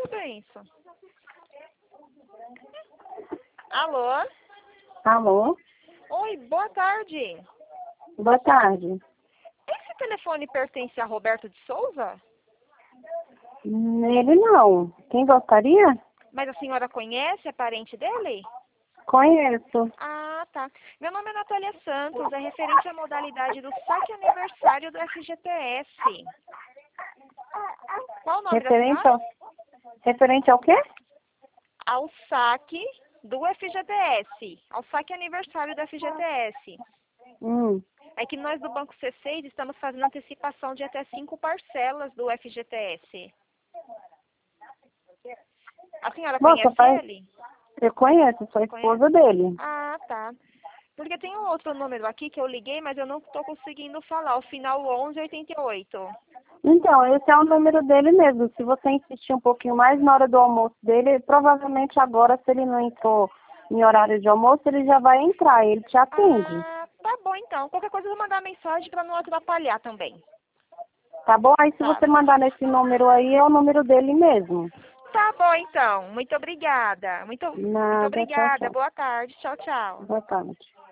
receber isso. Alô? Alô? Oi, boa tarde. Boa tarde. Esse telefone pertence a Roberto de Souza? Ele não. Quem gostaria? Mas a senhora conhece a parente dele? Conheço. Ah, tá. Meu nome é Natália Santos, é referente à modalidade do saque aniversário do FGTS. Qual o nome da Referente senhora? ao, referente ao quê? Ao saque do FGTS, ao saque aniversário do FGTS. É que nós do Banco C6 estamos fazendo antecipação de até 5 parcelas do FGTS. A senhora Moça, conhece ele? eu conheço, sou a esposa dele. Ah, tá. Porque tem um outro número aqui que eu liguei, mas eu não estou conseguindo falar. O final 1188. Então, esse é o número dele mesmo. Se você insistir um pouquinho mais na hora do almoço dele, provavelmente agora, se ele não entrou em horário de almoço, ele já vai entrar, ele te atende. Ah, tá bom então. Qualquer coisa eu vou mandar mensagem para não atrapalhar também. Tá bom? Aí se Tá. você mandar nesse número aí, é o número dele mesmo. Tá bom então. Muito obrigada. Muito Nada, tchau, obrigada. tchau. Boa tarde. Tchau, tchau. Boa tarde.